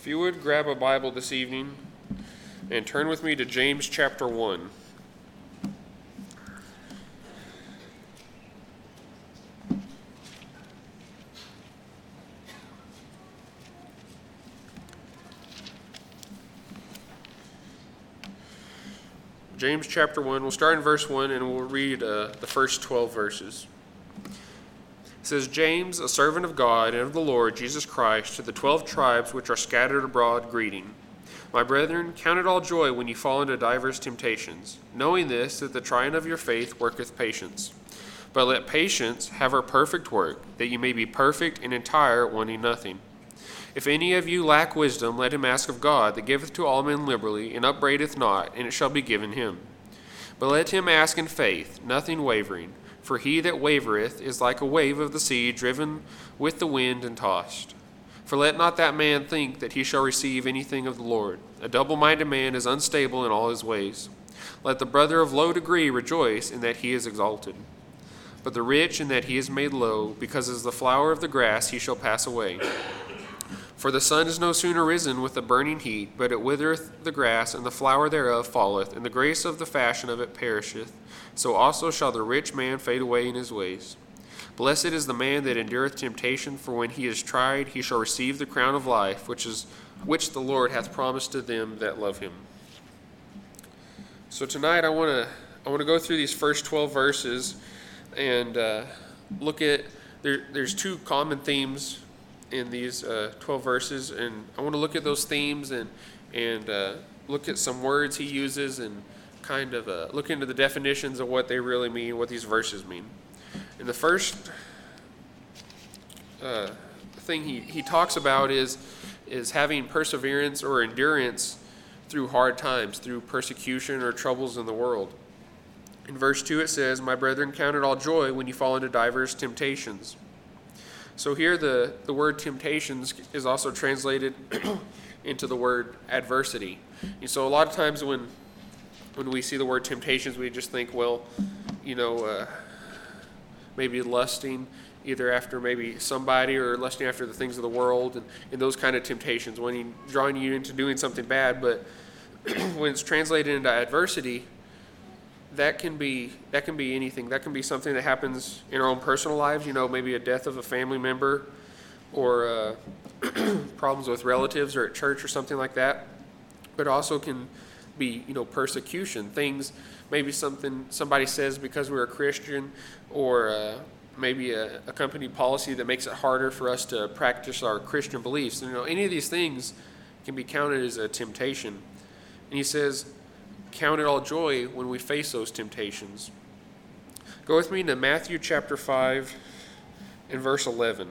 If you would grab a Bible this evening and turn with me to James chapter 1. James chapter 1, we'll start in verse 1 and we'll read the first 12 verses. It says, James, a servant of God and of the Lord Jesus Christ, to the 12 tribes which are scattered abroad, greeting. My brethren, count it all joy when you fall into divers temptations, knowing this, that the trying of your faith worketh patience. But let patience have her perfect work, that you may be perfect and entire, wanting nothing. If any of you lack wisdom, let him ask of God, that giveth to all men liberally, and upbraideth not, and it shall be given him. But let him ask in faith, nothing wavering. For he that wavereth is like a wave of the sea, driven with the wind and tossed. For let not that man think that he shall receive anything of the Lord. A double-minded man is unstable in all his ways. Let the brother of low degree rejoice in that he is exalted, but the rich in that he is made low, because as the flower of the grass he shall pass away. For the sun is no sooner risen with a burning heat, but it withereth the grass, and the flower thereof falleth, and the grace of the fashion of it perisheth. So also shall the rich man fade away in his ways. Blessed is the man that endureth temptation, for when he is tried, he shall receive the crown of life, which the Lord hath promised to them that love him. So tonight I want to go through these first 12 verses and look at there's two common themes in these 12 verses, and I want to look at those themes and look at some words he uses and kind of look into the definitions of what they really mean, what these verses mean. And the first thing he talks about is having perseverance or endurance through hard times, through persecution or troubles in the world. In verse 2 it says, My brethren, count it all joy when you fall into divers temptations. So here the word temptations is also translated into the word adversity. And so a lot of times when we see the word temptations, we just think, well, maybe lusting either after maybe somebody or lusting after the things of the world and those kind of temptations, drawing you into doing something bad. But when it's translated into adversity, that can be anything. That can be something that happens in our own personal lives, maybe a death of a family member or problems with relatives or at church or something like that. But also can be, persecution, things, maybe something somebody says because we're a Christian, or maybe a company policy that makes it harder for us to practice our Christian beliefs. Any of these things can be counted as a temptation. And he says, count it all joy when we face those temptations. Go with me to Matthew chapter 5 and verse 11.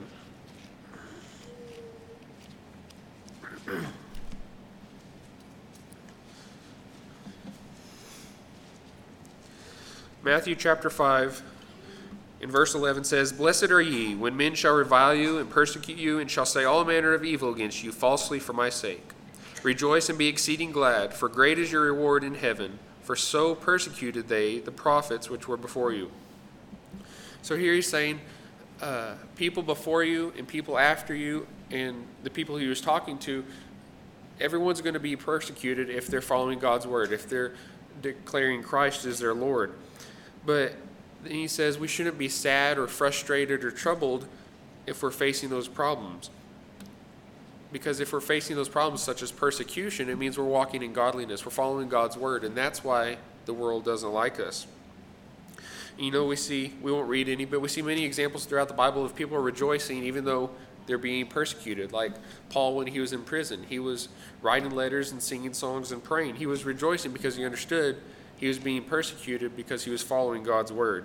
Matthew chapter 5 in verse 11 says, Blessed are ye, when men shall revile you and persecute you, and shall say all manner of evil against you falsely for my sake. Rejoice and be exceeding glad, for great is your reward in heaven, for so persecuted they the prophets which were before you. So here he's saying, people before you and people after you and the people he was talking to, everyone's going to be persecuted if they're following God's word, if they're declaring Christ as their Lord. But then he says we shouldn't be sad or frustrated or troubled if we're facing those problems. Because if we're facing those problems such as persecution, it means we're walking in godliness, we're following God's word, and that's why the world doesn't like us. We won't read any, but we see many examples throughout the Bible of people rejoicing even though they're being persecuted. Like Paul, when he was in prison, he was writing letters and singing songs and praying. He was rejoicing because he understood he was being persecuted because he was following God's word.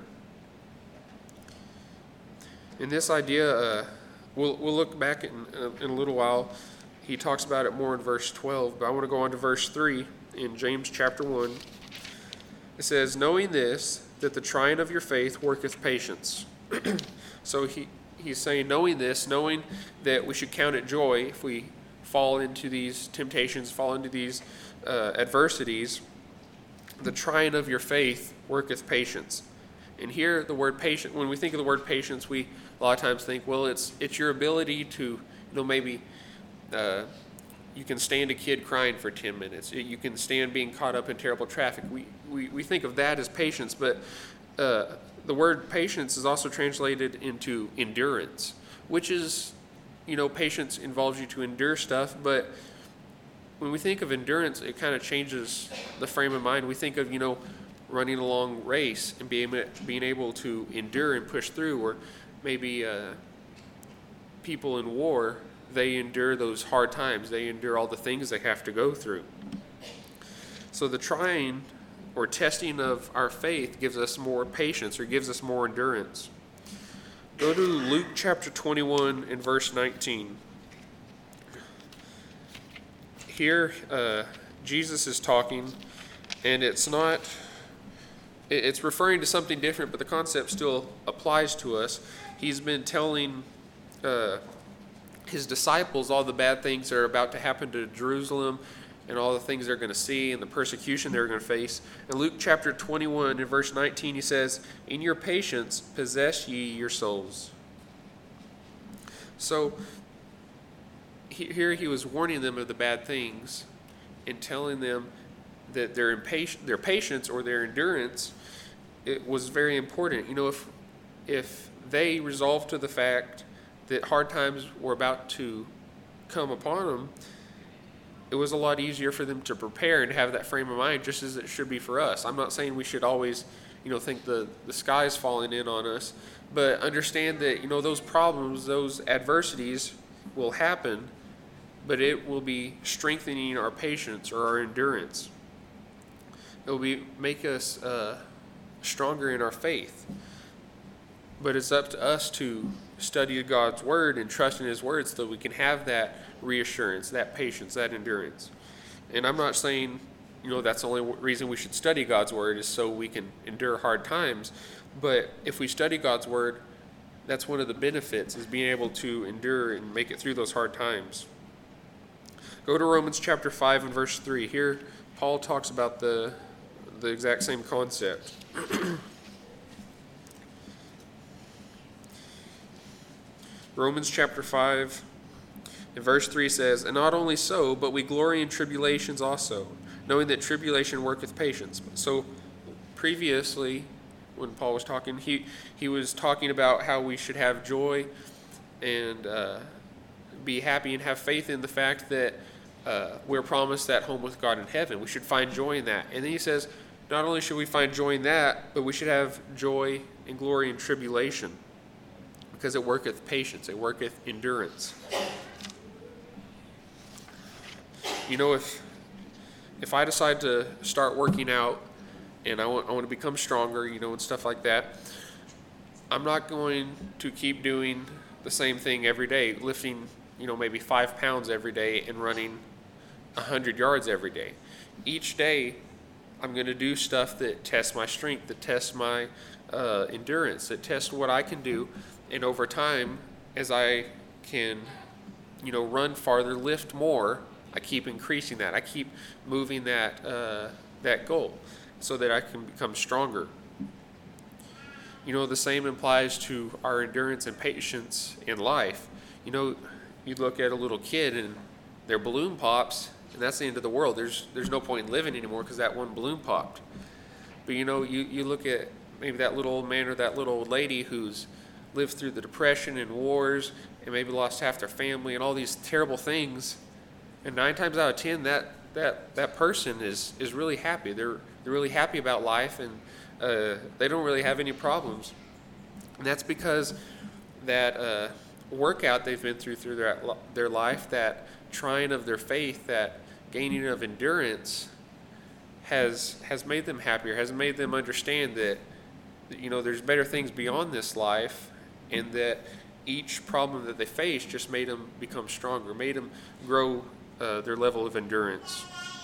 And this idea, we'll look back in a little while. He talks about it more in verse 12, but I want to go on to verse 3 in James chapter 1. It says, Knowing this, that the trying of your faith worketh patience. So he's saying, knowing this, knowing that we should count it joy if we fall into these temptations, fall into these adversities, the trying of your faith worketh patience. And here the word patient, when we think of the word patience, we a lot of times think, well, it's your ability to, maybe you can stand a kid crying for 10 minutes. You can stand being caught up in terrible traffic. We think of that as patience, but the word patience is also translated into endurance, which is, patience involves you to endure stuff, but when we think of endurance, it kind of changes the frame of mind. We think of, running a long race and being able to endure and push through, or maybe people in war, they endure those hard times. They endure all the things they have to go through. So the trying or testing of our faith gives us more patience or gives us more endurance. Go to Luke chapter 21 and verse 19. Here, Jesus is talking, and it's referring to something different, but the concept still applies to us. He's been telling his disciples all the bad things that are about to happen to Jerusalem and all the things they're going to see and the persecution they're going to face. In Luke chapter 21 and verse 19, he says, "In your patience possess ye your souls." So here he was warning them of the bad things and telling them that their patience or their endurance, it was very important. If they resolved to the fact that hard times were about to come upon them, it was a lot easier for them to prepare and have that frame of mind, just as it should be for us. I'm not saying we should always, think the sky's falling in on us, but understand that, those problems, those adversities will happen, but it will be strengthening our patience or our endurance. It will make us stronger in our faith. But it's up to us to study God's Word and trust in His Word so that we can have that reassurance, that patience, that endurance. And I'm not saying, that's the only reason we should study God's Word is so we can endure hard times. But if we study God's Word, that's one of the benefits, is being able to endure and make it through those hard times. Go to Romans chapter 5 and verse 3. Here, Paul talks about the exact same concept. Romans chapter 5 and verse 3 says, "And not only so, but we glory in tribulations also, knowing that tribulation worketh patience." So previously, when Paul was talking, he was talking about how we should have joy and be happy and have faith in the fact that we're promised that home with God in heaven. We should find joy in that. And then he says, not only should we find joy in that, but we should have joy and glory in tribulation, because it worketh patience, it worketh endurance. If I decide to start working out and I want to become stronger, and stuff like that, I'm not going to keep doing the same thing every day, lifting, maybe 5 pounds every day and running 100 yards every day. Each day, I'm going to do stuff that tests my strength, that tests my endurance, that tests what I can do. And over time, as I can, run farther, lift more, I keep increasing that. I keep moving that goal so that I can become stronger. The same applies to our endurance and patience in life. You look at a little kid and their balloon pops, and that's the end of the world. There's no point in living anymore because that one balloon popped. But you look at maybe that little old man or that little old lady who's lived through the Depression and wars and maybe lost half their family and all these terrible things, and 9 times out of 10 that person is really happy. They're really happy about life, and they don't really have any problems. And that's because that workout they've been through their life, that trying of their faith, that gaining of endurance has made them happier, has made them understand that there's better things beyond this life, and that each problem that they face just made them become stronger, made them grow their level of endurance.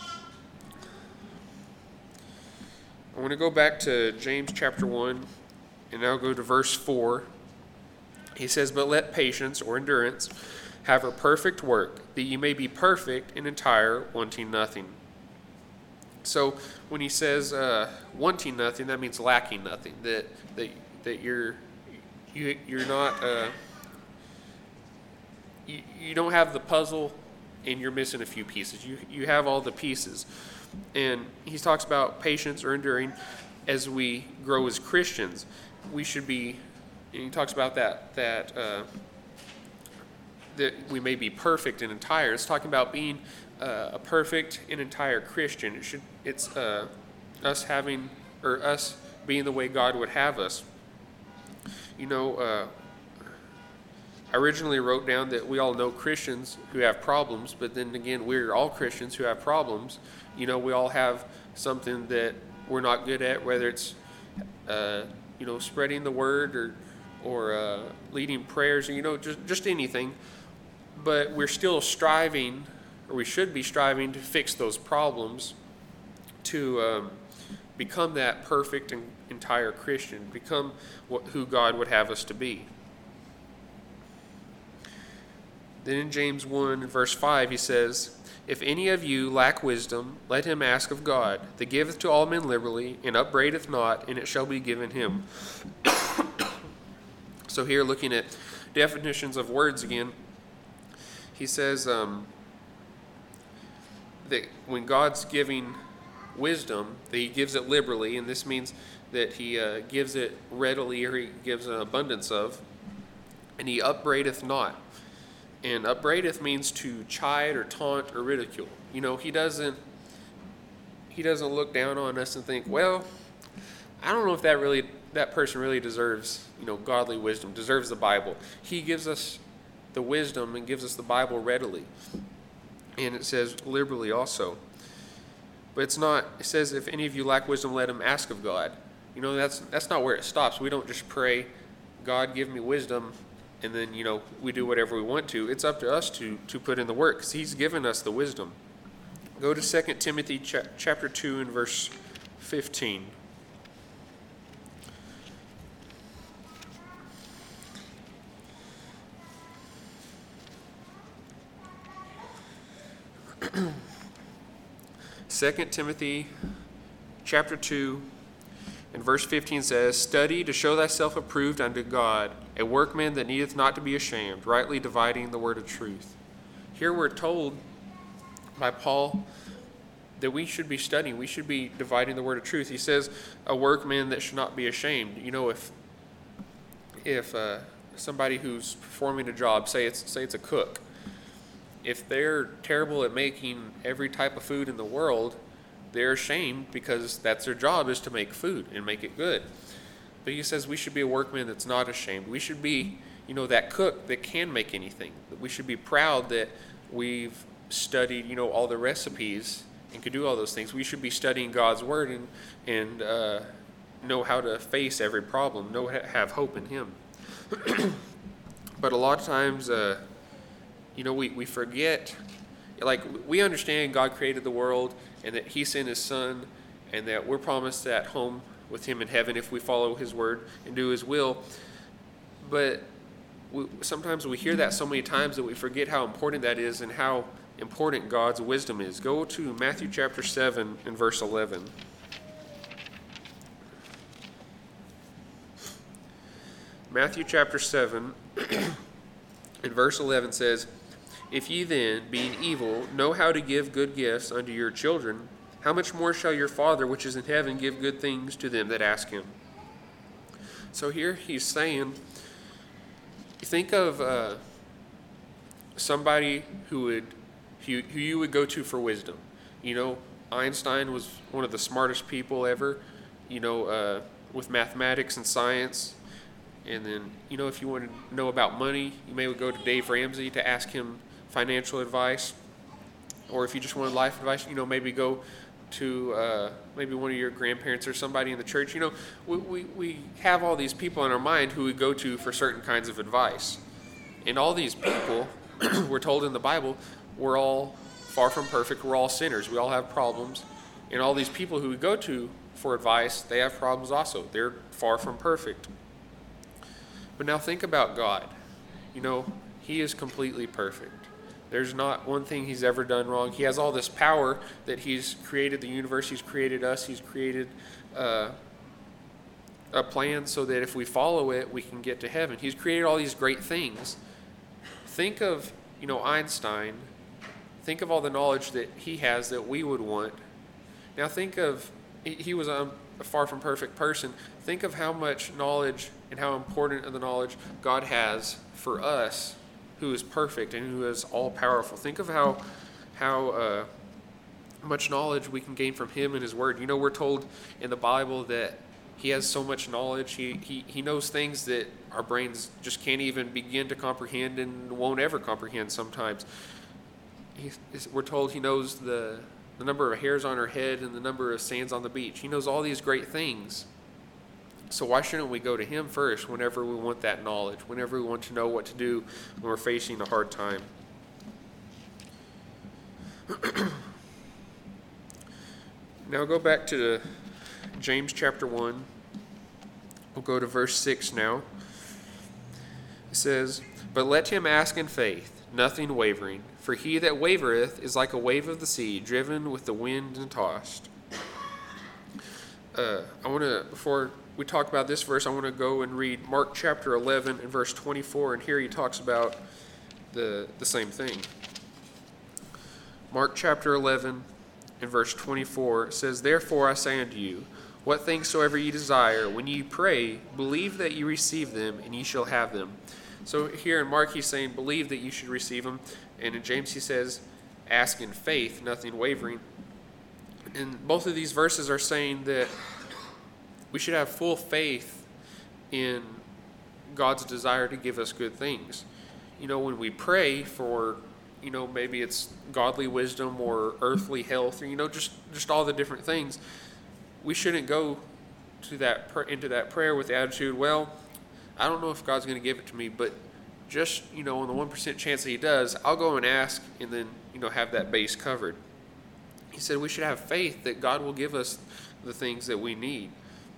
I want to go back to James chapter 1 and now go to verse 4. He says, "But let patience," or endurance, "have her perfect work, that ye may be perfect and entire, wanting nothing." So when he says wanting nothing, that means lacking nothing. That you're not you don't have the puzzle and you're missing a few pieces. You have all the pieces. And he talks about patience or enduring as we grow as Christians. We should be, and he talks about that we may be perfect and entire. It's talking about being a perfect and entire Christian. It's us having, or us being the way God would have us. I originally wrote down that we all know Christians who have problems, but then again, we're all Christians who have problems. We all have something that we're not good at, whether it's, spreading the word or leading prayers, or, just anything. But we're still striving, or we should be striving to fix those problems to become that perfect and entire Christian, become who God would have us to be. Then in James 1, verse 5, he says, "If any of you lack wisdom, let him ask of God, that giveth to all men liberally, and upbraideth not, and it shall be given him." So here, looking at definitions of words again, he says that when God's giving wisdom, that he gives it liberally, and this means that he gives it readily, or he gives an abundance of, and he upbraideth not. And upbraideth means to chide or taunt or ridicule. He doesn't look down on us and think, well, I don't know if that person really deserves, godly wisdom, deserves the Bible. He gives us the wisdom and gives us the Bible readily. And it says liberally also. But it says, if any of you lack wisdom, let him ask of God. That's not where it stops. We don't just pray, God, give me wisdom, and then, we do whatever we want to. It's up to us to put in the work, because he's given us the wisdom. Go to 2 Timothy chapter 2 and verse 15. Second Timothy chapter 2 and verse 15 says, "Study to show thyself approved unto God, a workman that needeth not to be ashamed, rightly dividing the word of truth." Here we're told by Paul that we should be studying, we should be dividing the word of truth. He says, a workman that should not be ashamed. If somebody who's performing a job, say it's a cook, if they're terrible at making every type of food in the world, they're ashamed, because that's their job, is to make food and make it good. But he says we should be a workman that's not ashamed. We should be, that cook that can make anything. We should be proud that we've studied, all the recipes and could do all those things. We should be studying God's word and know how to face every problem, have hope in him. But a lot of times, we forget, we understand God created the world and that he sent his son, and that we're promised that home with him in heaven if we follow his word and do his will. But sometimes we hear that so many times that we forget how important that is and how important God's wisdom is. Go to Matthew chapter 7 and verse 11. Matthew chapter 7 and verse 11 says, "If ye then, being evil, know how to give good gifts unto your children, how much more shall your Father which is in heaven give good things to them that ask him?" So here he's saying, think of somebody who you would go to for wisdom. Einstein was one of the smartest people ever, with mathematics and science. And then, if you want to know about money, you may go to Dave Ramsey to ask him financial advice. Or if you just want life advice, maybe go to maybe one of your grandparents or somebody in the church. We have all these people in our mind who we go to for certain kinds of advice. And all these people, we're told in the Bible, we're all far from perfect. We're all sinners. We all have problems. And all these people who we go to for advice, they have problems also. They're far from perfect. But now think about God. He is completely perfect. There's not one thing he's ever done wrong. He has all this power that he's created the universe, he's created us, he's created a plan so that if we follow it, we can get to heaven. He's created all these great things. Think of, Einstein Think of all the knowledge that he has that we would want. Now think of, he was a far from perfect person. Think of how much knowledge and how important of the knowledge God has for us, who is perfect and who is all-powerful. Think of how much knowledge we can gain from him and his word. You know, we're told in the Bible that he has so much knowledge. He knows things that our brains just can't even begin to comprehend and won't ever comprehend sometimes. We're told he knows the number of hairs on our head and the number of sands on the beach. He knows all these great things. So why shouldn't we go to him first whenever we want that knowledge, whenever we want to know what to do when we're facing a hard time? Now go back to James chapter 1. We'll go to verse 6 now. It says, "But let him ask in faith, nothing wavering. For he that wavereth is like a wave of the sea, driven with the wind and tossed." Before we talk about this verse, I want to go and read Mark chapter 11 and verse 24, and here he talks about the same thing. Mark chapter 11 and verse 24 says, "Therefore I say unto you, what things soever ye desire, when ye pray, believe that ye receive them, and ye shall have them." So here in Mark he's saying, believe that you should receive them. And in James he says, ask in faith, nothing wavering. And both of these verses are saying that we should have full faith in God's desire to give us good things. You know, when we pray for, maybe it's godly wisdom or earthly health, or, just all the different things, we shouldn't go to into that prayer with the attitude, well, I don't know if God's going to give it to me, but just, on the 1% chance that he does, I'll go and ask and then, have that base covered. He said we should have faith that God will give us the things that we need.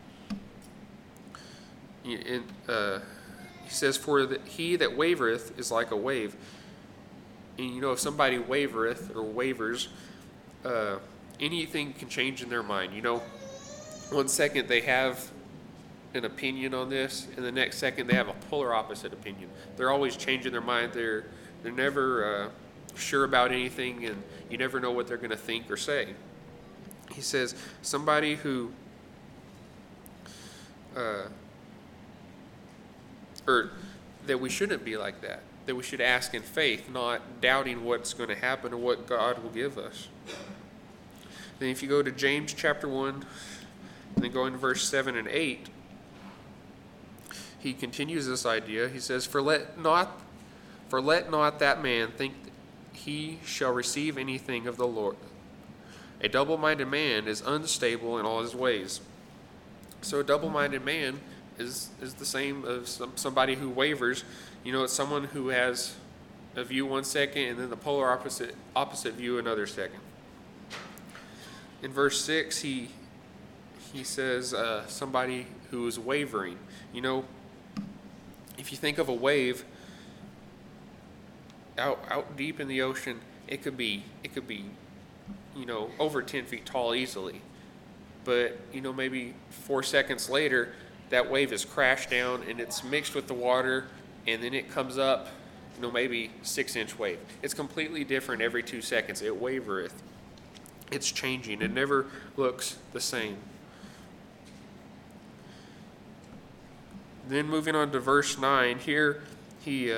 And, he says, "For he that wavereth is like a wave." And, if somebody wavereth or wavers, anything can change in their mind. 1 second they have an opinion on this, and the next second they have a polar opposite opinion. They're always changing their mind. They're never sure about anything, and you never know what they're going to think or say. He says somebody who or that we shouldn't be like that we should ask in faith, not doubting what's going to happen or what God will give us. Then if you go to James chapter 1 and then go into verse 7 and 8, he continues this idea. He says, For let not that man think that he shall receive anything of the Lord. A double-minded man is unstable in all his ways." So a double-minded man is the same as somebody who wavers. It's someone who has a view 1 second and then the polar opposite view another second. In verse 6, he says somebody who is wavering. If you think of a wave out deep in the ocean, it could be over 10 feet tall easily. But maybe 4 seconds later, that wave has crashed down and it's mixed with the water, and then it comes up, maybe 6-inch wave. It's completely different every 2 seconds. It wavereth. It's changing. It never looks the same. Then moving on to verse 9, here he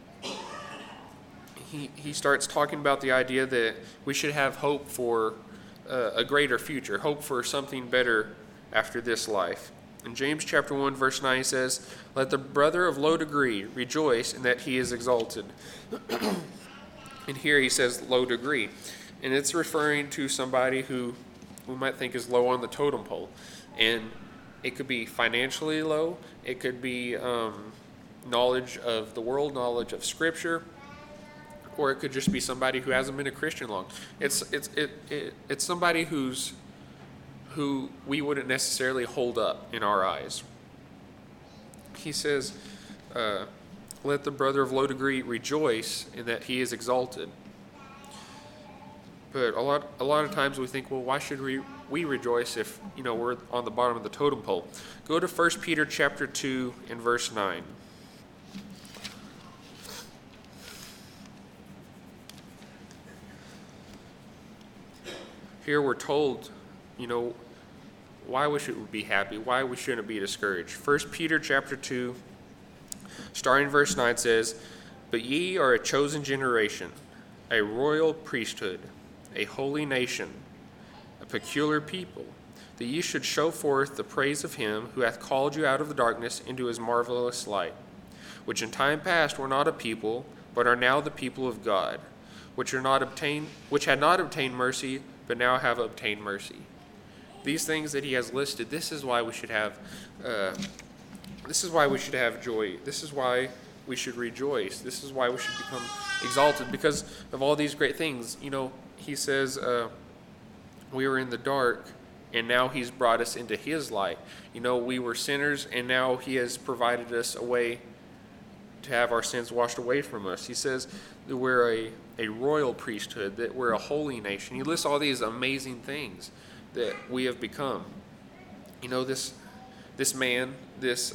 starts talking about the idea that we should have hope for a greater future, hope for something better after this life. In James chapter 1, verse 9, he says, "Let the brother of low degree rejoice in that he is exalted." And here he says low degree. And it's referring to somebody who we might think is low on the totem pole. And it could be financially low. It could be knowledge of the world, knowledge of Scripture, or it could just be somebody who hasn't been a Christian long. It's somebody who we wouldn't necessarily hold up in our eyes. He says, "Let the brother of low degree rejoice in that he is exalted." But a lot of times we think, well, why should we rejoice if we're on the bottom of the totem pole? Go to 1 Peter chapter 2 and verse 9. here we're told, why we should be happy, why we shouldn't be discouraged. 1 Peter chapter 2, starting verse 9 says, "But ye are a chosen generation, a royal priesthood, a holy nation, a peculiar people, that ye should show forth the praise of him who hath called you out of the darkness into his marvelous light, which in time past were not a people, but are now the people of God, which had not obtained mercy, but now have obtained mercy." These things that he has listed, this is why we should have joy. This is why we should rejoice. This is why we should become exalted, because of all these great things. He says we were in the dark, and now he's brought us into his light. We were sinners, and now he has provided us a way to have our sins washed away from us. He says that we're a royal priesthood, that we're a holy nation. He lists all these amazing things that we have become. This man, this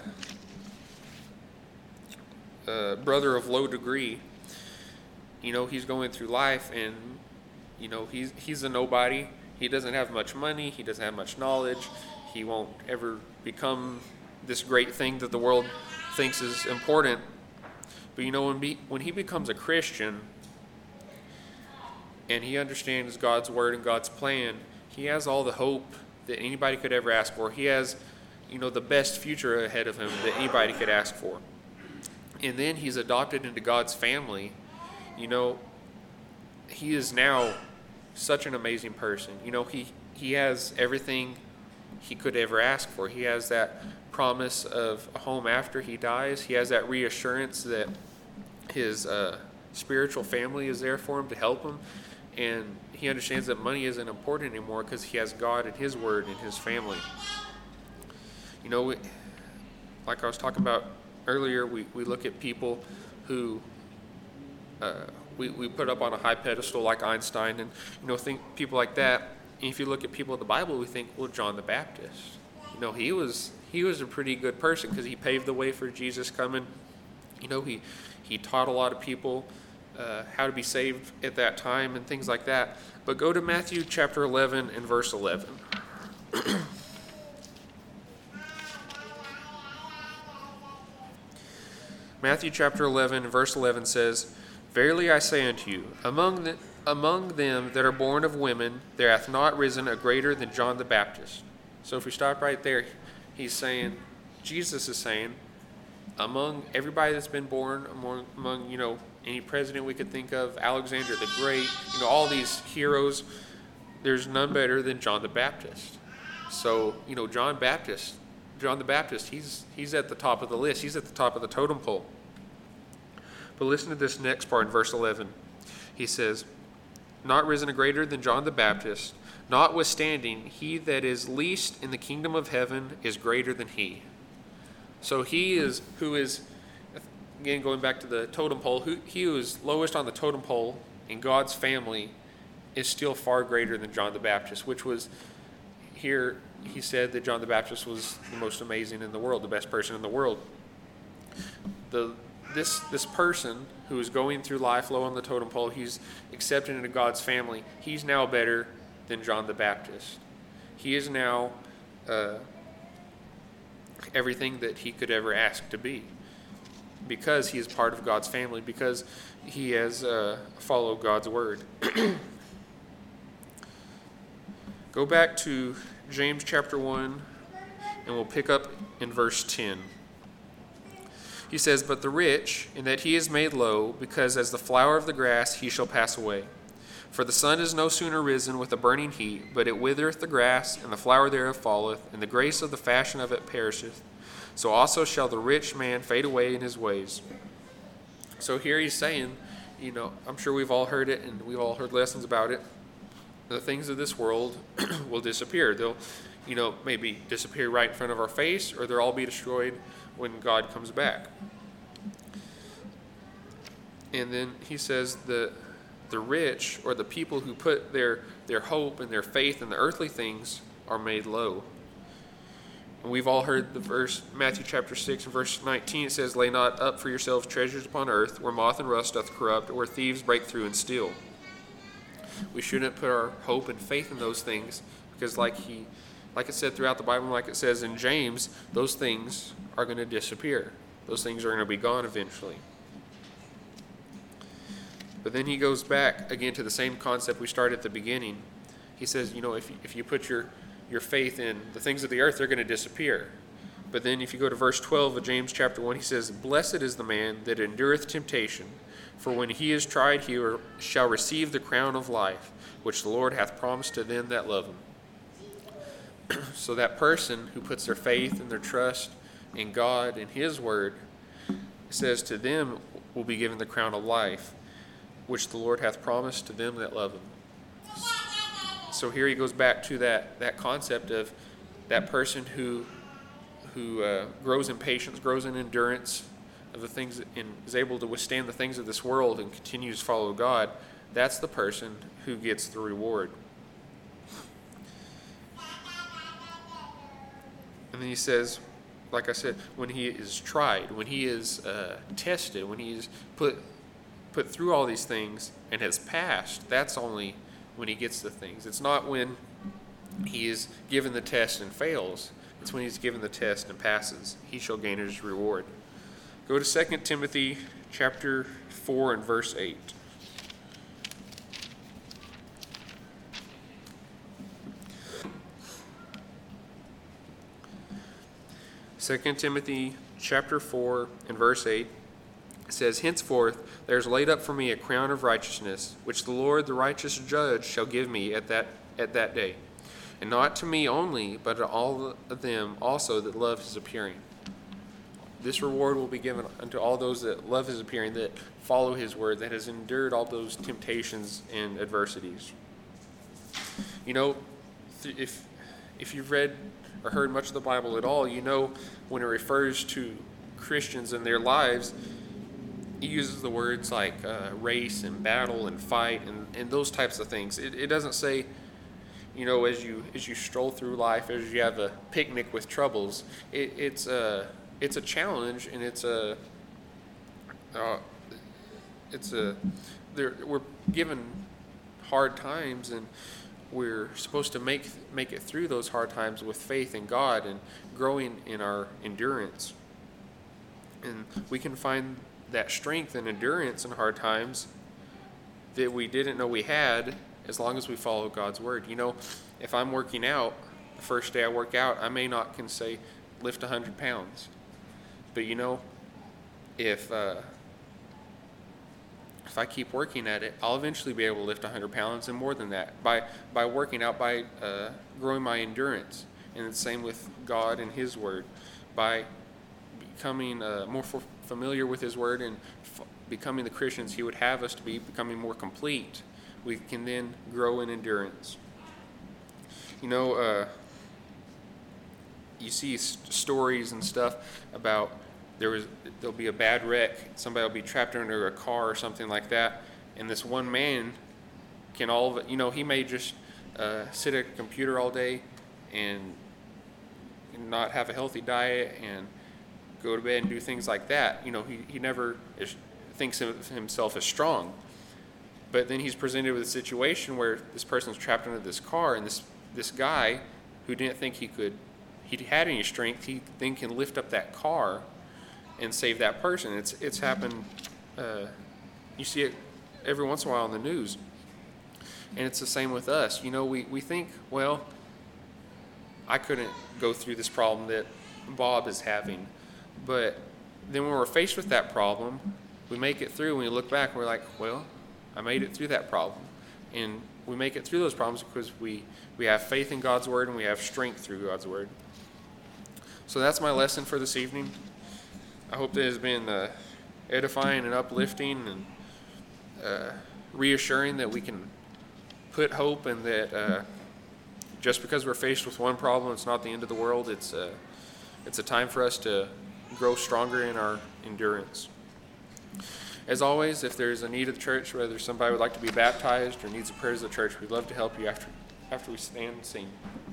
brother of low degree, he's going through life, and he's a nobody. He doesn't have much money. He doesn't have much knowledge. He won't ever become this great thing that the world thinks is important. But when he becomes a Christian and he understands God's word and God's plan, he has all the hope that anybody could ever ask for. He has, the best future ahead of him that anybody could ask for. And then he's adopted into God's family. He is now such an amazing person. He has everything he could ever ask for. He has that promise of a home after he dies. He has that reassurance that his spiritual family is there for him to help him. And he understands that money isn't important anymore because he has God and his word and his family. Like I was talking about earlier, we look at people who we put up on a high pedestal like Einstein, and think people like that. And if you look at people in the Bible, we think, well, John the Baptist. He was a pretty good person because he paved the way for Jesus coming. He taught a lot of people how to be saved at that time and things like that. But go to Matthew chapter 11 and verse 11. Matthew chapter 11 and verse 11 says, "Verily I say unto you, among them that are born of women, there hath not risen a greater than John the Baptist." So if we stop right there, Jesus is saying, among everybody that's been born, among any president we could think of, Alexander the Great, all these heroes, there's none better than John the Baptist. So, John the Baptist, he's at the top of the list. He's at the top of the totem pole. But listen to this next part in verse 11. He says, "Not risen a greater than John the Baptist, notwithstanding he that is least in the kingdom of heaven is greater than he." So who is, again going back to the totem pole, he who is lowest on the totem pole in God's family is still far greater than John the Baptist, which was here. He said that John the Baptist was the most amazing in the world, the best person in the world. This person who is going through life low on the totem pole, he's accepted into God's family. He's now better than John the Baptist. He is now everything that he could ever ask to be, because he is part of God's family, because he has followed God's word. Go back to James chapter 1, and we'll pick up in verse 10. He says, "But the rich, in that he is made low, because as the flower of the grass he shall pass away. For the sun is no sooner risen with a burning heat, but it withereth the grass, and the flower thereof falleth, and the grace of the fashion of it perisheth. So also shall the rich man fade away in his ways." So here he's saying, I'm sure we've all heard it, and we've all heard lessons about it. The things of this world will disappear. They'll, maybe disappear right in front of our face, or they'll all be destroyed when God comes back. And then he says the rich, or the people who put their hope and their faith in the earthly things, are made low. And we've all heard the verse, Matthew chapter 6 and verse 19, it says, "Lay not up for yourselves treasures upon earth, where moth and rust doth corrupt, or where thieves break through and steal." we shouldn't put our hope and faith in those things, because like it said throughout the Bible, like it says in James, those things are going to disappear. Those things are going to be gone eventually. But then he goes back again to the same concept we started at the beginning. He says, if you put your faith in the things of the earth, they're going to disappear. But then if you go to verse 12 of James chapter 1, he says, "Blessed is the man that endureth temptation, for when he is tried, he shall receive the crown of life, which the Lord hath promised to them that love him." So that person who puts their faith and their trust in God and his word, it says to them will be given the crown of life, which the Lord hath promised to them that love him. So here he goes back to that concept of that person who grows in patience, grows in endurance of the things, and is able to withstand the things of this world and continues to follow God. That's the person who gets the reward. And then he says, like I said, when he is tried, when he is tested, when he is put through all these things and has passed, that's only when he gets the things. It's not when he is given the test and fails. It's when he's given the test and passes. He shall gain his reward. Go to 2 Timothy chapter 4 and verse 8. Second Timothy chapter 4 and verse 8 says, "Henceforth there is laid up for me a crown of righteousness, which the Lord the righteous judge shall give me at that day. And not to me only, but to all of them also that love his appearing." This reward will be given unto all those that love his appearing, that follow his word, that has endured all those temptations and adversities. If you've read or heard much of the Bible at all, when it refers to Christians and their lives, he uses the words like race and battle and fight and those types of things. It doesn't say, as you stroll through life, as you have a picnic with troubles. It's a challenge, and we're given hard times, and we're supposed to make it through those hard times with faith in God and growing in our endurance. And we can find that strength and endurance in hard times that we didn't know we had, as long as we follow God's word. If I'm working out, the first day I work out, I may not can say lift 100 pounds. But if I keep working at it, I'll eventually be able to lift 100 pounds and more than that by working out, by growing my endurance. And it's the same with God and his word. By becoming more familiar with his word and becoming the Christians he would have us to be, becoming more complete, we can then grow in endurance. You see stories and stuff about there'll be a bad wreck, somebody will be trapped under a car or something like that, and this one man can he may just sit at a computer all day and not have a healthy diet and go to bed and do things like that. He never thinks of himself as strong. But then he's presented with a situation where this person's trapped under this car, and this guy who didn't think he had any strength, he then can lift up that car and save that person. It's happened. You see it every once in a while on the news. And it's the same with us. We think, well, I couldn't go through this problem that Bob is having. But then when we're faced with that problem, we make it through, and we look back and we're like, well, I made it through that problem. And we make it through those problems because we have faith in God's word and we have strength through God's word. So that's my lesson for this evening. I hope that it has been edifying and uplifting and reassuring that we can put hope, and that just because we're faced with one problem, it's not the end of the world. It's a time for us to grow stronger in our endurance. As always, if there's a need of the church, whether somebody would like to be baptized or needs the prayers of the church, we'd love to help you after we stand and sing.